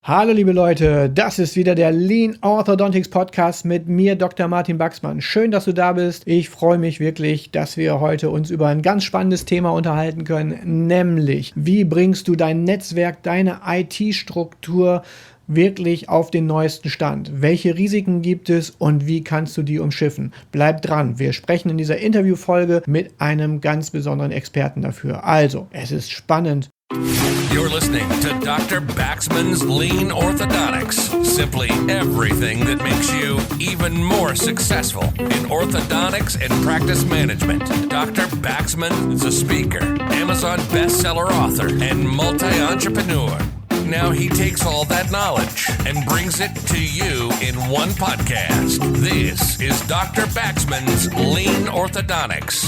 Hallo liebe Leute, das ist wieder der Lean Orthodontics Podcast mit mir, Dr. Martin Baxmann. Schön, dass du da bist. Ich freue mich wirklich, dass wir heute uns über ein ganz spannendes Thema unterhalten können, nämlich wie bringst du dein Netzwerk, deine IT-Struktur wirklich auf den neuesten Stand? Welche Risiken gibt es und wie kannst du die umschiffen? Bleib dran, wir sprechen in dieser Interviewfolge mit einem ganz besonderen Experten dafür. Also, es ist spannend. You're listening to Dr. Baxman's Lean Orthodontics. Simply everything that makes you even more successful in orthodontics and practice management. Dr. Baxman is a speaker, Amazon bestseller author, and multi-entrepreneur. Now he takes all that knowledge and brings it to you in one podcast. This is Dr. Baxman's Lean Orthodontics.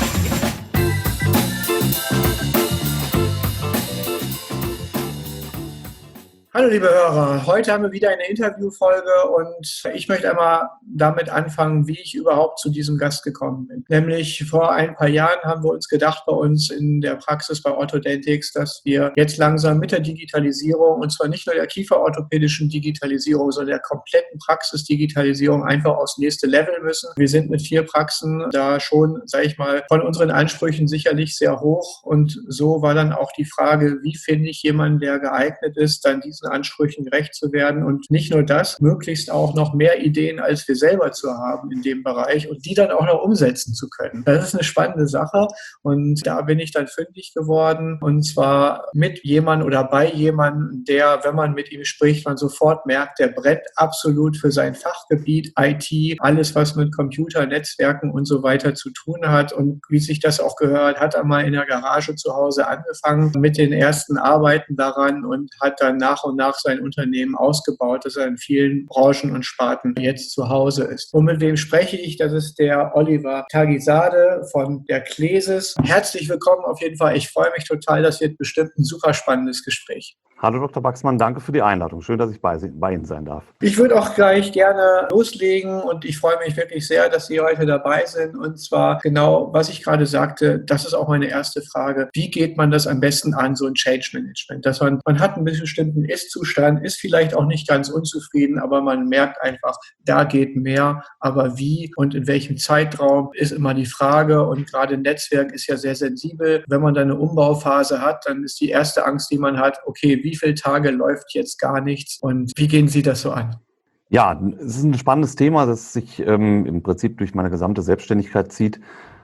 Hallo liebe Hörer, heute haben wir wieder eine Interviewfolge und ich möchte einmal damit anfangen, wie ich überhaupt zu diesem Gast gekommen bin. Nämlich vor ein paar Jahren haben wir uns gedacht bei uns in der Praxis bei Orthodontics, dass wir jetzt langsam mit der Digitalisierung, und zwar nicht nur der kieferorthopädischen Digitalisierung, sondern der kompletten Praxisdigitalisierung einfach aufs nächste Level müssen. Wir sind mit 4 Praxen da schon, sage ich mal, von unseren Ansprüchen sicherlich sehr hoch, und so war dann auch die Frage, wie finde ich jemanden, der geeignet ist, dann diesen Ansprüchen gerecht zu werden und nicht nur das, möglichst auch noch mehr Ideen als wir selber zu haben in dem Bereich und die dann auch noch umsetzen zu können. Das ist eine spannende Sache und da bin ich dann fündig geworden, und zwar mit jemandem oder bei jemandem, der, wenn man mit ihm spricht, man sofort merkt, der brennt absolut für sein Fachgebiet, IT, alles was mit Computer, Netzwerken und so weiter zu tun hat, und wie sich das auch gehört, hat er mal in der Garage zu Hause angefangen mit den ersten Arbeiten daran und hat dann nach und nach sein Unternehmen ausgebaut, dass er in vielen Branchen und Sparten jetzt zu Hause ist. Und mit wem spreche ich? Das ist der Oliver Tagisade von der Klesis. Herzlich willkommen auf jeden Fall. Ich freue mich total. Das wird bestimmt ein super spannendes Gespräch. Hallo Dr. Baxmann, danke für die Einladung. Schön, dass ich bei Ihnen sein darf. Ich würde auch gleich gerne loslegen und ich freue mich wirklich sehr, dass Sie heute dabei sind. Und zwar genau, was ich gerade sagte, das ist auch meine erste Frage. Wie geht man das am besten an, so ein Change Management? Dass man hat einen bestimmten Ist-Zustand, ist vielleicht auch nicht ganz unzufrieden, aber man merkt einfach, da geht mehr. Aber wie und in welchem Zeitraum ist immer die Frage. Und gerade ein Netzwerk ist ja sehr sensibel. Wenn man dann eine Umbauphase hat, dann ist die erste Angst, die man hat, okay, wie viele Tage läuft jetzt gar nichts und wie gehen Sie das so an? Ja, es ist ein spannendes Thema, das sich im Prinzip durch meine gesamte Selbstständigkeit zieht.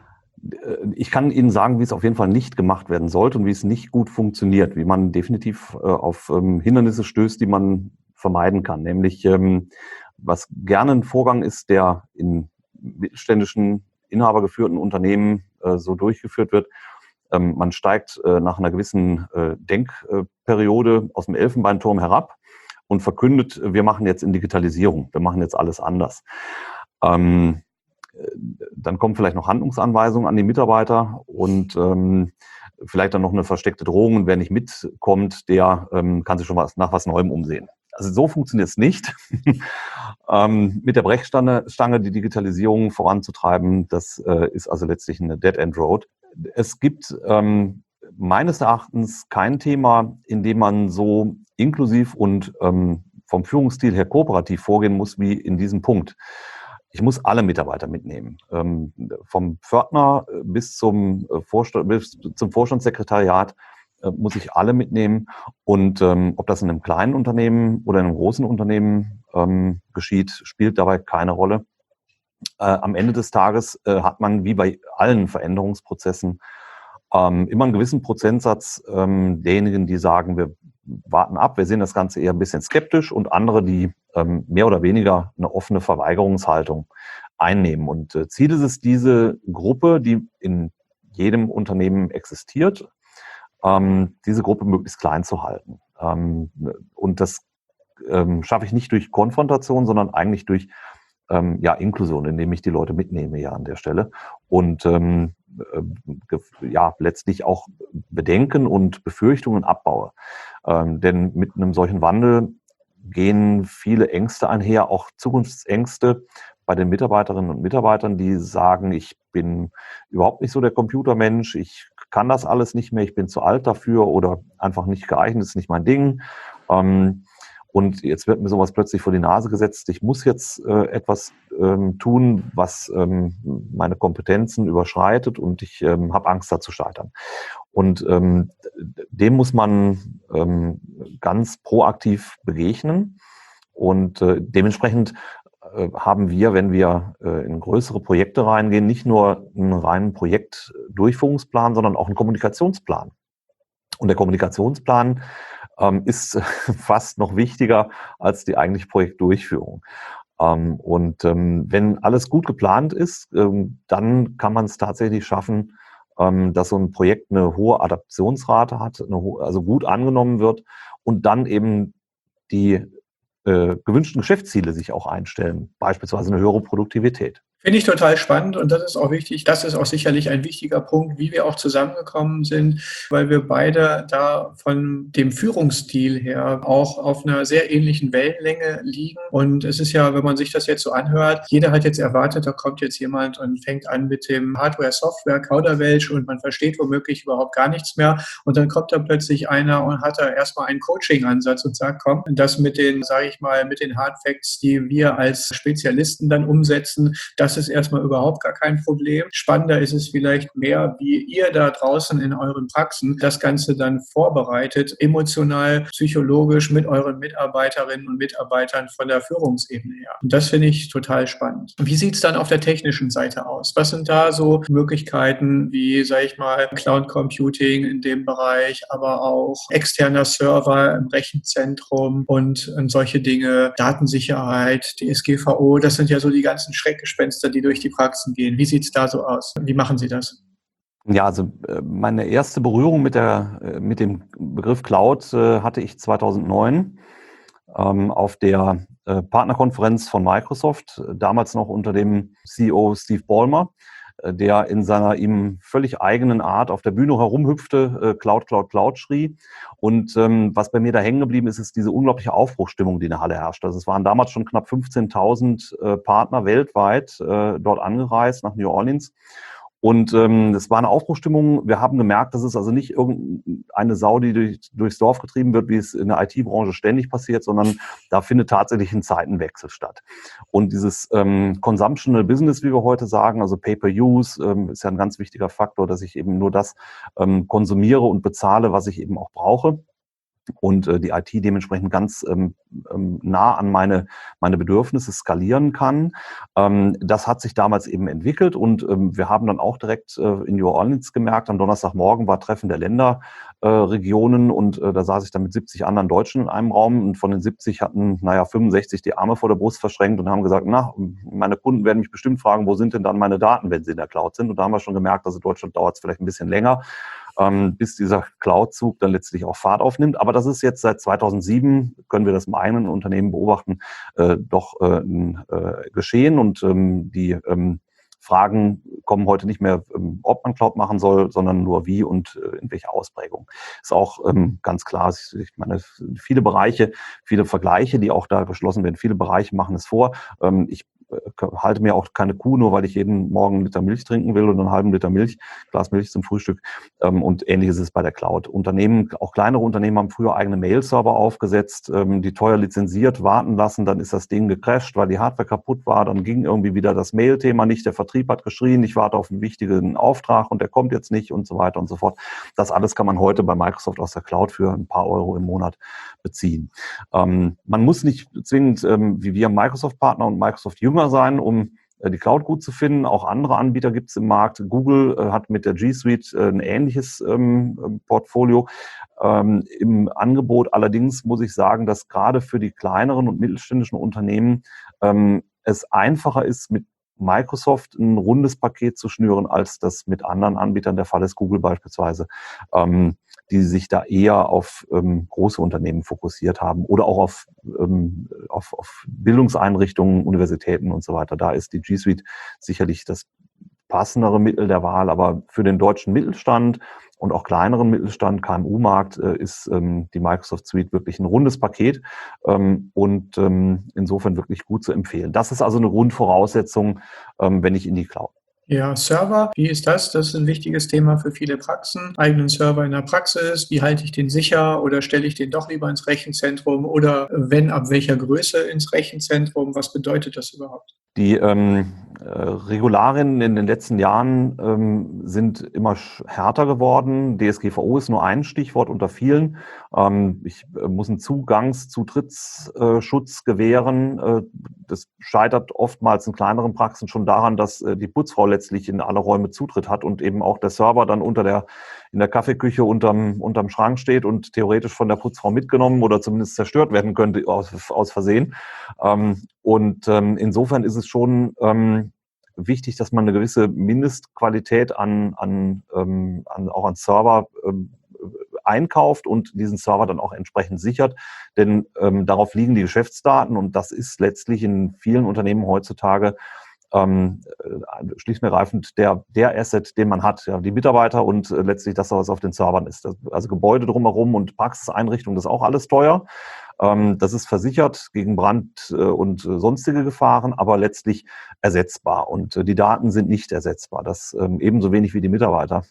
Ich kann Ihnen sagen, wie es auf jeden Fall nicht gemacht werden sollte und wie es nicht gut funktioniert, wie man definitiv auf Hindernisse stößt, die man vermeiden kann. Nämlich, was gerne ein Vorgang ist, der in mittelständischen, inhabergeführten Unternehmen so durchgeführt wird. Man steigt nach einer gewissen Denkperiode aus dem Elfenbeinturm herab und verkündet, wir machen jetzt in Digitalisierung, wir machen jetzt alles anders. Dann kommen vielleicht noch Handlungsanweisungen an die Mitarbeiter und vielleicht dann noch eine versteckte Drohung, und wer nicht mitkommt, der kann sich schon nach was Neuem umsehen. Also so funktioniert es nicht. Mit der Brechstange die Digitalisierung voranzutreiben, das ist also letztlich eine Dead-End-Road. Es gibt meines Erachtens kein Thema, in dem man so inklusiv und vom Führungsstil her kooperativ vorgehen muss wie in diesem Punkt. Ich muss alle Mitarbeiter mitnehmen, vom Pförtner bis zum Vorstandssekretariat muss ich alle mitnehmen. Und ob das in einem kleinen Unternehmen oder in einem großen Unternehmen geschieht, spielt dabei keine Rolle. Am Ende des Tages hat man, wie bei allen Veränderungsprozessen, immer einen gewissen Prozentsatz derjenigen, die sagen, wir warten ab, wir sehen das Ganze eher ein bisschen skeptisch, und andere, die mehr oder weniger eine offene Verweigerungshaltung einnehmen. Und Ziel ist es, diese Gruppe, die in jedem Unternehmen existiert, diese Gruppe möglichst klein zu halten. Und das schaffe ich nicht durch Konfrontation, sondern eigentlich durch Inklusion, indem ich die Leute mitnehme ja an der Stelle und letztlich auch Bedenken und Befürchtungen abbaue. Denn mit einem solchen Wandel gehen viele Ängste einher, auch Zukunftsängste bei den Mitarbeiterinnen und Mitarbeitern, die sagen, ich bin überhaupt nicht so der Computermensch, ich kann das alles nicht mehr, ich bin zu alt dafür oder einfach nicht geeignet, ist nicht mein Ding. Und jetzt wird mir sowas plötzlich vor die Nase gesetzt. Ich muss jetzt etwas tun, was meine Kompetenzen überschreitet und ich habe Angst, da zu scheitern. Und dem muss man ganz proaktiv begegnen. Und dementsprechend haben wir, wenn wir in größere Projekte reingehen, nicht nur einen reinen Projektdurchführungsplan, sondern auch einen Kommunikationsplan. Und der Kommunikationsplan ist fast noch wichtiger als die eigentliche Projektdurchführung. Wenn alles gut geplant ist, dann kann man es tatsächlich schaffen, dass so ein Projekt eine hohe Adaptionsrate hat, also gut angenommen wird und dann eben die gewünschten Geschäftsziele sich auch einstellen, beispielsweise eine höhere Produktivität. Finde ich total spannend und das ist auch wichtig. Das ist auch sicherlich ein wichtiger Punkt, wie wir auch zusammengekommen sind, weil wir beide da von dem Führungsstil her auch auf einer sehr ähnlichen Wellenlänge liegen. Und es ist ja, wenn man sich das jetzt so anhört, jeder hat jetzt erwartet, da kommt jetzt jemand und fängt an mit dem Hardware-Software-Kauderwelsch und man versteht womöglich überhaupt gar nichts mehr. Und dann kommt da plötzlich einer und hat da erstmal einen Coaching-Ansatz und sagt, komm, das mit den, sage ich mal, mit den Hard Facts, die wir als Spezialisten dann umsetzen, das ist erstmal überhaupt gar kein Problem. Spannender ist es vielleicht mehr, wie ihr da draußen in euren Praxen das Ganze dann vorbereitet, emotional, psychologisch mit euren Mitarbeiterinnen und Mitarbeitern von der Führungsebene her. Und das finde ich total spannend. Wie sieht es dann auf der technischen Seite aus? Was sind da so Möglichkeiten wie, sage ich mal, Cloud Computing in dem Bereich, aber auch externer Server im Rechenzentrum und solche Dinge, Datensicherheit, DSGVO, das sind ja so die ganzen Schreckgespenster, die durch die Praxen gehen. Wie sieht es da so aus? Wie machen Sie das? Ja, also meine erste Berührung mit dem Begriff Cloud hatte ich 2009 auf der Partnerkonferenz von Microsoft, damals noch unter dem CEO Steve Ballmer, der in seiner ihm völlig eigenen Art auf der Bühne herumhüpfte, Cloud, Cloud, Cloud schrie. Und was bei mir da hängen geblieben ist, ist diese unglaubliche Aufbruchsstimmung, die in der Halle herrscht. Also es waren damals schon knapp 15.000 Partner weltweit dort angereist nach New Orleans. Und es war eine Aufbruchsstimmung. Wir haben gemerkt, das ist also nicht irgendeine Sau, die durchs Dorf getrieben wird, wie es in der IT-Branche ständig passiert, sondern da findet tatsächlich ein Zeitenwechsel statt. Und dieses Consumptional Business, wie wir heute sagen, also Pay-per-Use, ist ja ein ganz wichtiger Faktor, dass ich eben nur das konsumiere und bezahle, was ich eben auch brauche. Und die IT dementsprechend ganz nah an meine Bedürfnisse skalieren kann. Das hat sich damals eben entwickelt und wir haben dann auch direkt in New Orleans gemerkt, am Donnerstagmorgen war Treffen der Länderregionen und da saß ich dann mit 70 anderen Deutschen in einem Raum und von den 70 hatten 65 die Arme vor der Brust verschränkt und haben gesagt, meine Kunden werden mich bestimmt fragen, wo sind denn dann meine Daten, wenn sie in der Cloud sind? Und da haben wir schon gemerkt, also in Deutschland dauert es vielleicht ein bisschen länger, bis dieser Cloud-Zug dann letztlich auch Fahrt aufnimmt. Aber das ist jetzt seit 2007, können wir das im eigenen Unternehmen beobachten, doch geschehen. Und die Fragen kommen heute nicht mehr, ob man Cloud machen soll, sondern nur wie und in welcher Ausprägung. Ist auch ganz klar, ich meine, viele Bereiche, viele Vergleiche, die auch da geschlossen werden, viele Bereiche machen es vor. Ich halte mir auch keine Kuh, nur weil ich jeden Morgen 1 Liter Milch trinken will oder einen halben Liter Glas Milch zum Frühstück. Und ähnliches ist es bei der Cloud. Unternehmen, auch kleinere Unternehmen haben früher eigene Mail-Server aufgesetzt, die teuer lizenziert warten lassen. Dann ist das Ding gecrasht, weil die Hardware kaputt war. Dann ging irgendwie wieder das Mail-Thema nicht. Der Vertrieb hat geschrien, ich warte auf einen wichtigen Auftrag und der kommt jetzt nicht und so weiter und so fort. Das alles kann man heute bei Microsoft aus der Cloud für ein paar Euro im Monat beziehen. Man muss nicht zwingend, wie wir Microsoft-Partner und Microsoft-Jünger sein, um die Cloud gut zu finden. Auch andere Anbieter gibt es im Markt. Google hat mit der G Suite ein ähnliches Portfolio im Angebot. Allerdings muss ich sagen, dass gerade für die kleineren und mittelständischen Unternehmen es einfacher ist, mit Microsoft ein rundes Paket zu schnüren, als das mit anderen Anbietern der Fall ist, Google beispielsweise, die sich da eher auf große Unternehmen fokussiert haben oder auch auf Bildungseinrichtungen, Universitäten und so weiter. Da ist die G Suite sicherlich das passendere Mittel der Wahl, aber für den deutschen Mittelstand und auch kleineren Mittelstand, KMU-Markt, ist die Microsoft Suite wirklich ein rundes Paket und insofern wirklich gut zu empfehlen. Das ist also eine Grundvoraussetzung, wenn ich in die Cloud Ja, Server, wie ist das? Das ist ein wichtiges Thema für viele Praxen. Eigenen Server in der Praxis, wie halte ich den sicher oder stelle ich den doch lieber ins Rechenzentrum oder wenn, ab welcher Größe ins Rechenzentrum? Was bedeutet das überhaupt? Die Regularien in den letzten Jahren sind immer härter geworden. DSGVO ist nur ein Stichwort unter vielen. Ich muss einen Zutrittsschutz gewähren. Das scheitert oftmals in kleineren Praxen schon daran, dass die Putzfrau letztlich in alle Räume Zutritt hat und eben auch der Server dann in der Kaffeeküche unterm Schrank steht und theoretisch von der Putzfrau mitgenommen oder zumindest zerstört werden könnte aus Versehen. Insofern ist es schon wichtig, dass man eine gewisse Mindestqualität auch an Server einkauft und diesen Server dann auch entsprechend sichert. Denn darauf liegen die Geschäftsdaten und das ist letztlich in vielen Unternehmen heutzutage schlicht und ergreifend der Asset, den man hat, ja, die Mitarbeiter und letztlich das, was auf den Servern ist. Also Gebäude drumherum und Praxiseinrichtungen, das ist auch alles teuer. Das ist versichert gegen Brand und sonstige Gefahren, aber letztlich ersetzbar. Und die Daten sind nicht ersetzbar. Das ebenso wenig wie die Mitarbeiter.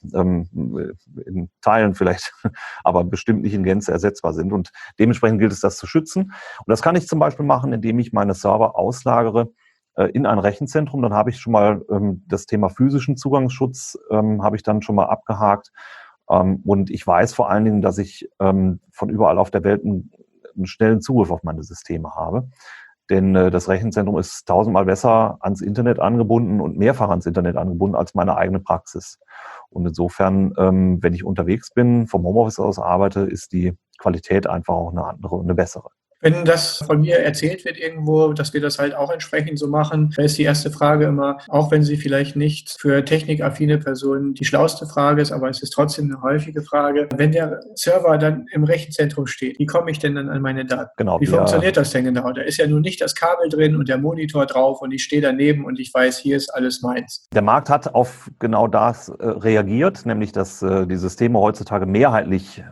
In Teilen vielleicht, aber bestimmt nicht in Gänze ersetzbar sind. Und dementsprechend gilt es, das zu schützen. Und das kann ich zum Beispiel machen, indem ich meine Server auslagere in ein Rechenzentrum. Dann habe ich schon mal das Thema physischen Zugangsschutz habe ich dann schon mal abgehakt. Und ich weiß vor allen Dingen, dass ich von überall auf der Welt einen schnellen Zugriff auf meine Systeme habe. Denn das Rechenzentrum ist 1000-mal besser ans Internet angebunden und mehrfach ans Internet angebunden als meine eigene Praxis. Und insofern, wenn ich unterwegs bin, vom Homeoffice aus arbeite, ist die Qualität einfach auch eine andere und eine bessere. Wenn das von mir erzählt wird irgendwo, dass wir das halt auch entsprechend so machen, da ist die erste Frage immer, auch wenn sie vielleicht nicht für technikaffine Personen die schlauste Frage ist, aber es ist trotzdem eine häufige Frage. Wenn der Server dann im Rechenzentrum steht, wie komme ich denn dann an meine Daten? Genau, wie funktioniert das denn genau? Da ist ja nun nicht das Kabel drin und der Monitor drauf und ich stehe daneben und ich weiß, hier ist alles meins. Der Markt hat auf genau das reagiert, nämlich dass die Systeme heutzutage mehrheitlich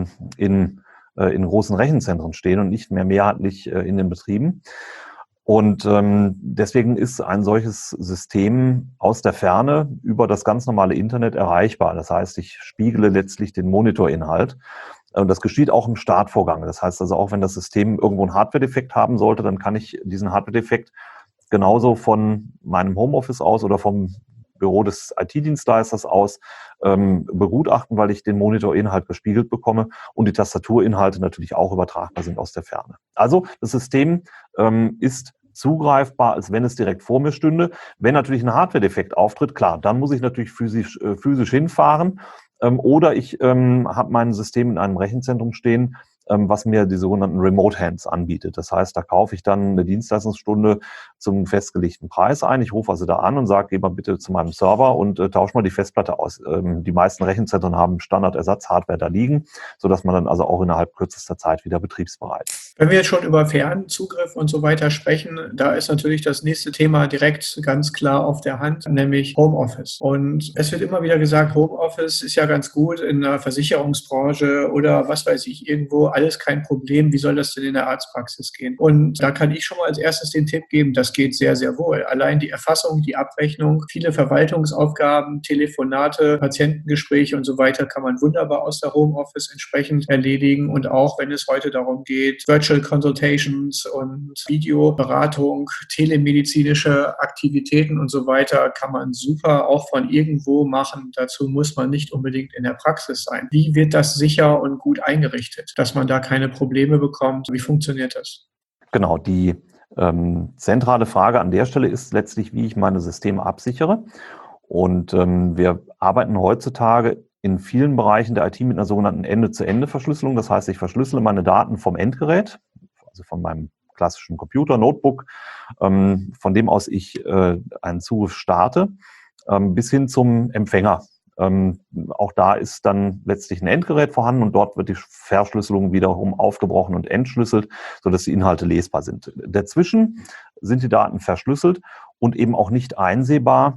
in großen Rechenzentren stehen und nicht mehr mehrheitlich in den Betrieben. Und deswegen ist ein solches System aus der Ferne über das ganz normale Internet erreichbar. Das heißt, ich spiegele letztlich den Monitorinhalt. Und das geschieht auch im Startvorgang. Das heißt also, auch wenn das System irgendwo einen Hardware-Defekt haben sollte, dann kann ich diesen Hardware-Defekt genauso von meinem Homeoffice aus oder vom Büro des IT-Dienstleisters aus begutachten, weil ich den Monitorinhalt gespiegelt bekomme und die Tastaturinhalte natürlich auch übertragbar sind aus der Ferne. Also das System ist zugreifbar, als wenn es direkt vor mir stünde. Wenn natürlich ein Hardware-Defekt auftritt, klar, dann muss ich natürlich physisch hinfahren oder ich habe mein System in einem Rechenzentrum stehen, was mir die sogenannten Remote Hands anbietet. Das heißt, da kaufe ich dann eine Dienstleistungsstunde zum festgelegten Preis ein. Ich rufe also da an und sage, geh mal bitte zu meinem Server und tausche mal die Festplatte aus. Die meisten Rechenzentren haben Standardersatz-Hardware da liegen, sodass man dann also auch innerhalb kürzester Zeit wieder betriebsbereit ist. Wenn wir jetzt schon über Fernzugriff und so weiter sprechen, da ist natürlich das nächste Thema direkt ganz klar auf der Hand, nämlich Homeoffice. Und es wird immer wieder gesagt, Homeoffice ist ja ganz gut in der Versicherungsbranche oder was weiß ich irgendwo, alles kein Problem. Wie soll das denn in der Arztpraxis gehen? Und da kann ich schon mal als erstes den Tipp geben, das geht sehr, sehr wohl. Allein die Erfassung, die Abrechnung, viele Verwaltungsaufgaben, Telefonate, Patientengespräche und so weiter kann man wunderbar aus der Homeoffice entsprechend erledigen. Und auch wenn es heute darum geht, Virtual Consultations und Videoberatung, telemedizinische Aktivitäten und so weiter, kann man super auch von irgendwo machen. Dazu muss man nicht unbedingt in der Praxis sein. Wie wird das sicher und gut eingerichtet, dass man da keine Probleme bekommt? Wie funktioniert das? Genau, die zentrale Frage an der Stelle ist letztlich, wie ich meine Systeme absichere. Und wir arbeiten heutzutage in vielen Bereichen der IT mit einer sogenannten Ende-zu-Ende-Verschlüsselung. Das heißt, ich verschlüssele meine Daten vom Endgerät, also von meinem klassischen Computer, Notebook, von dem aus ich einen Zugriff starte, bis hin zum Empfänger. Auch da ist dann letztlich ein Endgerät vorhanden und dort wird die Verschlüsselung wiederum aufgebrochen und entschlüsselt, sodass die Inhalte lesbar sind. Dazwischen sind die Daten verschlüsselt und eben auch nicht einsehbar,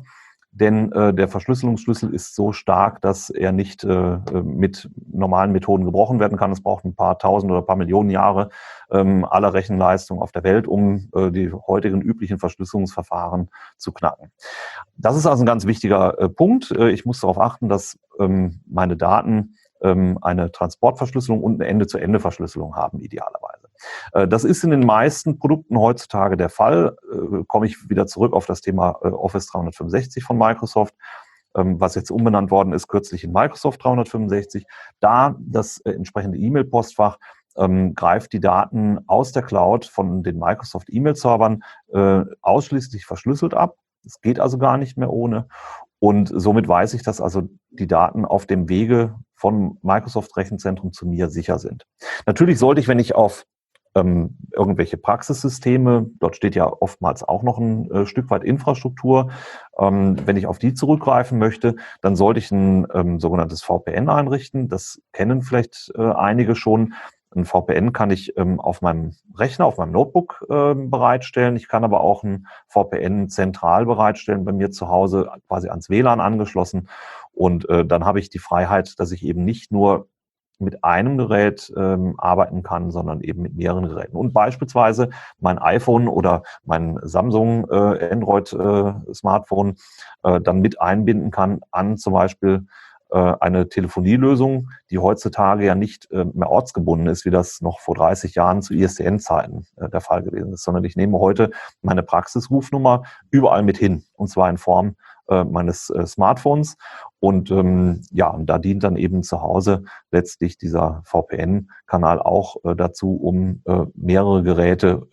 denn der Verschlüsselungsschlüssel ist so stark, dass er nicht mit normalen Methoden gebrochen werden kann. Es braucht ein paar tausend oder ein paar Millionen Jahre aller Rechenleistung auf der Welt, um die heutigen üblichen Verschlüsselungsverfahren zu knacken. Das ist also ein ganz wichtiger Punkt. Ich muss darauf achten, dass meine Daten eine Transportverschlüsselung und eine Ende-zu-Ende-Verschlüsselung haben, idealerweise. Das ist in den meisten Produkten heutzutage der Fall. Komme ich wieder zurück auf das Thema Office 365 von Microsoft, was jetzt umbenannt worden ist, kürzlich in Microsoft 365. Da das entsprechende E-Mail-Postfach greift die Daten aus der Cloud von den Microsoft E-Mail-Servern ausschließlich verschlüsselt ab. Es geht also gar nicht mehr ohne. Und somit weiß ich, dass also die Daten auf dem Wege von Microsoft Rechenzentrum zu mir sicher sind. Natürlich sollte ich, wenn ich auf irgendwelche Praxissysteme, dort steht ja oftmals auch noch ein Stück weit Infrastruktur, wenn ich auf die zurückgreifen möchte, dann sollte ich ein sogenanntes VPN einrichten. Das kennen vielleicht einige schon. Ein VPN kann ich auf meinem Rechner, auf meinem Notebook bereitstellen. Ich kann aber auch ein VPN zentral bereitstellen, bei mir zu Hause quasi ans WLAN angeschlossen. Und dann habe ich die Freiheit, dass ich eben nicht nur mit einem Gerät arbeiten kann, sondern eben mit mehreren Geräten. Und beispielsweise mein iPhone oder mein Samsung Android Smartphone dann mit einbinden kann an zum Beispiel eine Telefonielösung, die heutzutage ja nicht mehr ortsgebunden ist, wie das noch vor 30 Jahren zu ISDN-Zeiten der Fall gewesen ist, sondern ich nehme heute meine Praxisrufnummer überall mit hin, und zwar in Form meines Smartphones. Und und da dient dann eben zu Hause letztlich dieser VPN-Kanal auch dazu, um mehrere Geräte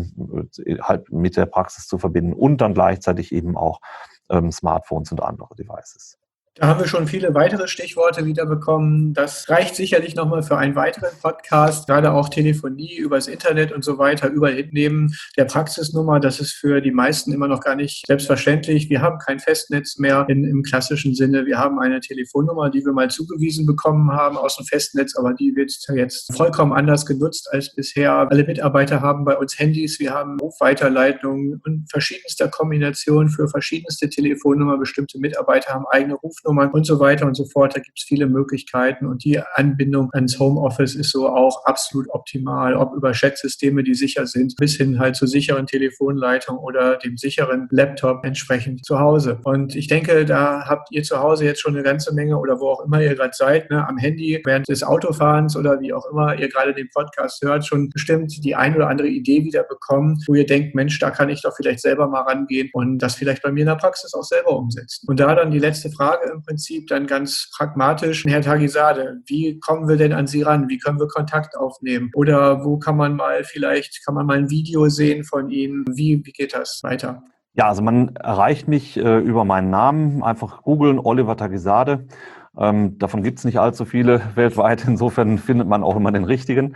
halt mit der Praxis zu verbinden und dann gleichzeitig eben auch Smartphones und andere Devices. Da haben wir schon viele weitere Stichworte wieder bekommen. Das reicht sicherlich nochmal für einen weiteren Podcast. Gerade auch Telefonie übers Internet und so weiter, überall neben der Praxisnummer. Das ist für die meisten immer noch gar nicht selbstverständlich. Wir haben kein Festnetz mehr im klassischen Sinne. Wir haben eine Telefonnummer, die wir mal zugewiesen bekommen haben aus dem Festnetz, aber die wird jetzt vollkommen anders genutzt als bisher. Alle Mitarbeiter haben bei uns Handys. Wir haben Rufweiterleitungen und verschiedenster Kombinationen für verschiedenste Telefonnummern. Bestimmte Mitarbeiter haben eigene Rufnummern und so weiter und so fort. Da gibt es viele Möglichkeiten und die Anbindung ans Homeoffice ist so auch absolut optimal, ob über Chatsysteme, die sicher sind, bis hin halt zur sicheren Telefonleitung oder dem sicheren Laptop entsprechend zu Hause. Und ich denke, da habt ihr zu Hause jetzt schon eine ganze Menge oder wo auch immer ihr gerade seid, am Handy, während des Autofahrens oder wie auch immer ihr gerade den Podcast hört, schon bestimmt die ein oder andere Idee wieder bekommen, wo ihr denkt, Mensch, da kann ich doch vielleicht selber mal rangehen und das vielleicht bei mir in der Praxis auch selber umsetzen. Und da dann die letzte Frage im Prinzip dann ganz pragmatisch. Herr Tagisade, wie kommen wir denn an Sie ran? Wie können wir Kontakt aufnehmen? Oder wo kann man mal ein Video sehen von Ihnen? Wie geht das weiter? Ja, also man erreicht mich über meinen Namen. Einfach googeln, Oliver Tagisade. Davon gibt es nicht allzu viele weltweit. Insofern findet man auch immer den richtigen.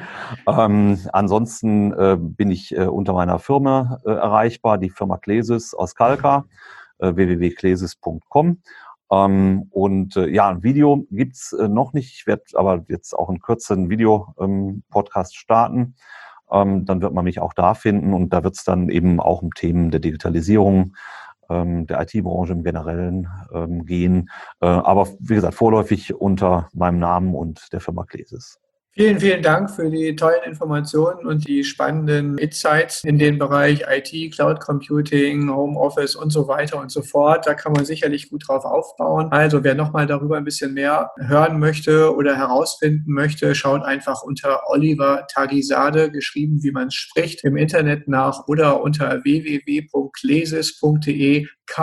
Ansonsten bin ich unter meiner Firma erreichbar, die Firma Clesis aus Kalkar, www.clesis.com. Ein Video gibt's noch nicht. Ich werde aber jetzt auch in Kürze einen Video-Podcast starten. Dann wird man mich auch da finden und da wird es dann eben auch um Themen der Digitalisierung, der IT-Branche im Generellen gehen. Aber wie gesagt, vorläufig unter meinem Namen und der Firma Clesis. Vielen, vielen Dank für die tollen Informationen und die spannenden Insights in den Bereich IT, Cloud Computing, Homeoffice und so weiter und so fort. Da kann man sicherlich gut drauf aufbauen. Also wer nochmal darüber ein bisschen mehr hören möchte oder herausfinden möchte, schaut einfach unter Oliver Tagisade, geschrieben wie man es spricht, im Internet nach oder unter www.clesis.de,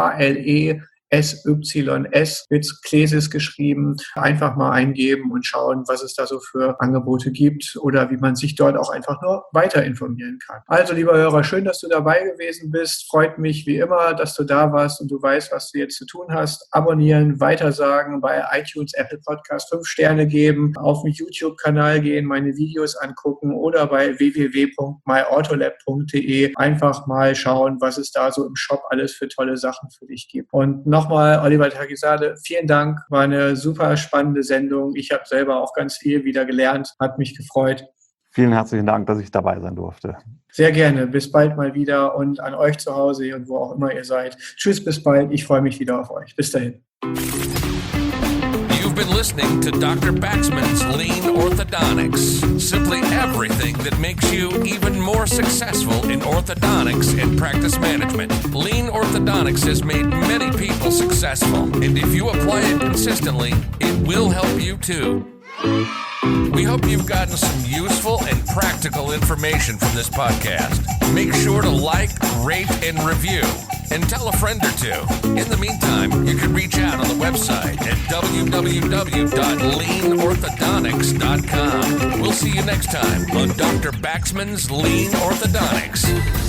KLESYS mit Clesis geschrieben, einfach mal eingeben und schauen, was es da so für Angebote gibt oder wie man sich dort auch einfach nur weiter informieren kann. Also, lieber Hörer, schön, dass du dabei gewesen bist. Freut mich wie immer, dass du da warst und du weißt, was du jetzt zu tun hast. Abonnieren, weitersagen, bei iTunes, Apple Podcast 5 Sterne geben, auf den YouTube-Kanal gehen, meine Videos angucken oder bei www.myautolab.de einfach mal schauen, was es da so im Shop alles für tolle Sachen für dich gibt. Und nochmal, Oliver Tagisade, vielen Dank. War eine super spannende Sendung. Ich habe selber auch ganz viel wieder gelernt. Hat mich gefreut. Vielen herzlichen Dank, dass ich dabei sein durfte. Sehr gerne. Bis bald mal wieder und an euch zu Hause und wo auch immer ihr seid. Tschüss, bis bald. Ich freue mich wieder auf euch. Bis dahin. You've been listening to Dr. Baxman's Lean Orthodontics. Simply everything that makes you even more successful in orthodontics and practice management. Lean Orthodontics has made many people successful, and if you apply it consistently, it will help you too. We hope you've gotten some useful and practical information from this podcast. Make sure to like, rate, and review, and tell a friend or two. In the meantime, you can reach out on the website at www.leanorthodontics.com. We'll see you next time on Dr. Baxman's Lean Orthodontics.